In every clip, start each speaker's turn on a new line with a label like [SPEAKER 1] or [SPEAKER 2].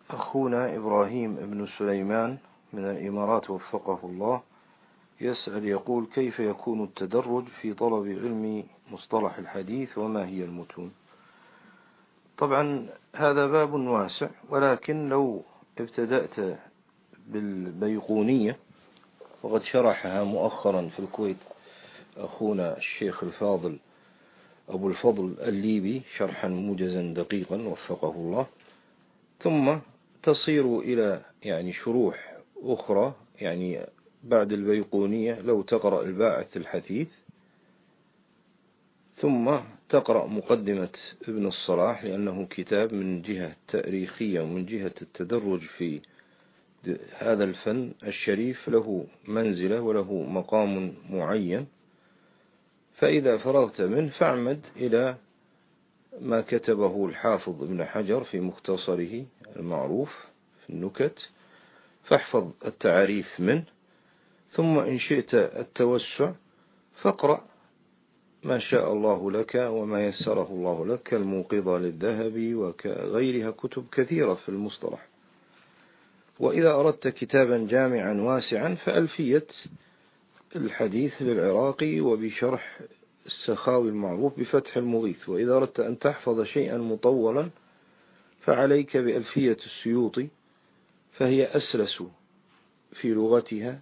[SPEAKER 1] أخونا إبراهيم بن سليمان من الإمارات وفقه الله يسأل يقول: كيف يكون التدرج في طلب علم مصطلح الحديث وما هي المتون؟ طبعا هذا باب واسع، ولكن لو ابتدأت بالبيقونية وقد شرحها مؤخرا في الكويت أخونا الشيخ الفاضل أبو الفضل الليبي شرحا موجزا دقيقا وفقه الله، ثم تصير إلى شروح أخرى بعد البيقونية. لو تقرأ الباعث الحثيث، ثم تقرأ مقدمة ابن الصلاح، لأنه كتاب من جهة تاريخية ومن جهة التدرج في هذا الفن الشريف له منزلة وله مقام معين. فإذا فرغت منه فاعمد إلى ما كتبه الحافظ ابن حجر في مختصره المعروف في النكت، فاحفظ التعريف منه، ثم إن شئت التوسع فاقرأ ما شاء الله لك وما يسره الله لك، الموقظة للذهبي وغيرها كتب كثيرة في المصطلح. وإذا أردت كتابا جامعا واسعا فألفية الحديث للعراقي وبشرح السخاوي المعروف بفتح المغيث. وإذا أردت أن تحفظ شيئا مطولا فعليك بألفية السيوطي، فهي أسلس في لغتها،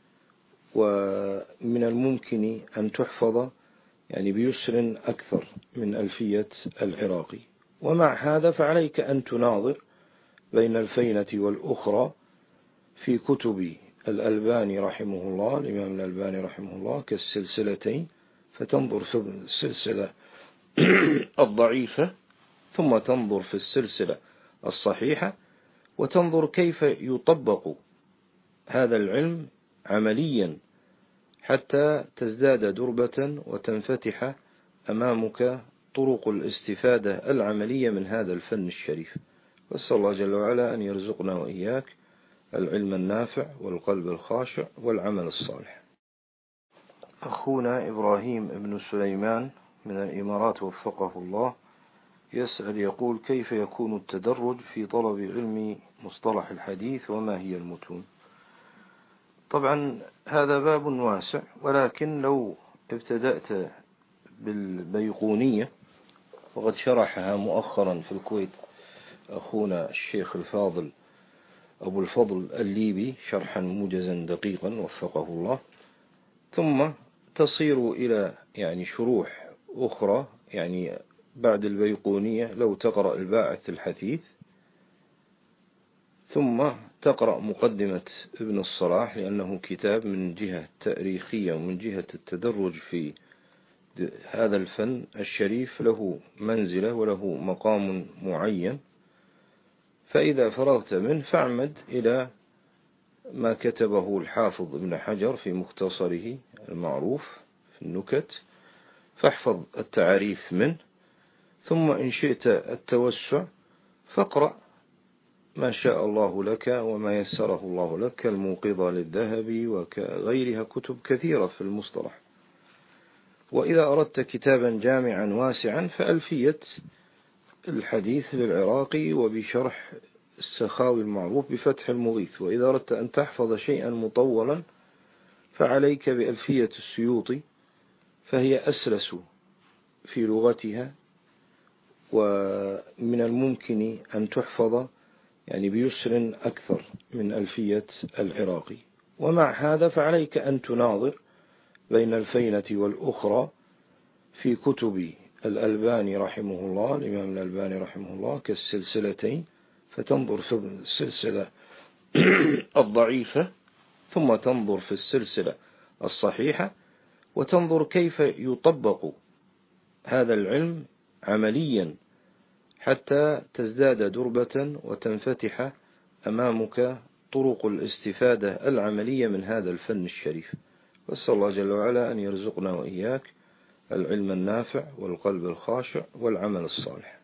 [SPEAKER 1] ومن الممكن أن تحفظ بيسر أكثر من ألفية العراقي. ومع هذا فعليك أن تناظر بين الفينة والأخرى في كتب الألباني رحمه الله، الإمام الألباني رحمه الله، كالسلسلتين، فتنظر في السلسلة الضعيفة ثم تنظر في السلسلة الصحيحة، وتنظر كيف يطبق هذا العلم عمليا حتى تزداد دربة وتنفتح أمامك طرق الاستفادة العملية من هذا الفن الشريف. وأسأل الله جل وعلا أن يرزقنا وإياك العلم النافع والقلب الخاشع والعمل الصالح. أخونا إبراهيم بن سليمان من الإمارات وفقه الله يسأل يقول: كيف يكون التدرج في طلب علم مصطلح الحديث وما هي المتون؟ طبعا هذا باب واسع، ولكن لو ابتدأت بالبيقونية وقد شرحها مؤخرا في الكويت أخونا الشيخ الفاضل أبو الفضل الليبي شرحا موجزا دقيقا وفقه الله، ثم تصير إلى شروح أخرى بعد البيقونية. لو تقرأ الباعث الحثيث، ثم تقرأ مقدمة ابن الصلاح، لأنه كتاب من جهة تاريخية ومن جهة التدرج في هذا الفن الشريف له منزلة وله مقام معين. فإذا فرغت منه فاعمد إلى ما كتبه الحافظ ابن حجر في مختصره المعروف في النكت، فاحفظ التعريف منه، ثم إن شئت التوسع فاقرأ ما شاء الله لك وما يسره الله لك، الموقظة للذهبي وغيرها كتب كثيرة في المصطلح. وإذا أردت كتابا جامعا واسعا فألفية الحديث للعراقي وبشرح السخاوي المعروف بفتح المغيث. وإذا أردت أن تحفظ شيئا مطولا فعليك بألفية السيوطي، فهي أسلس في لغتها، ومن الممكن أن تحفظ بيسر أكثر من ألفية العراقي. ومع هذا فعليك أن تناظر بين الفينة والأخرى في كتب الألباني رحمه الله، الإمام الألباني رحمه الله، كالسلسلتين، فتنظر في السلسلة الضعيفة ثم تنظر في السلسلة الصحيحة، وتنظر كيف يطبق هذا العلم عمليا حتى تزداد دربة وتنفتح أمامك طرق الاستفادة العملية من هذا الفن الشريف. وأسأل الله جل وعلا أن يرزقنا وإياك العلم النافع والقلب الخاشع والعمل الصالح.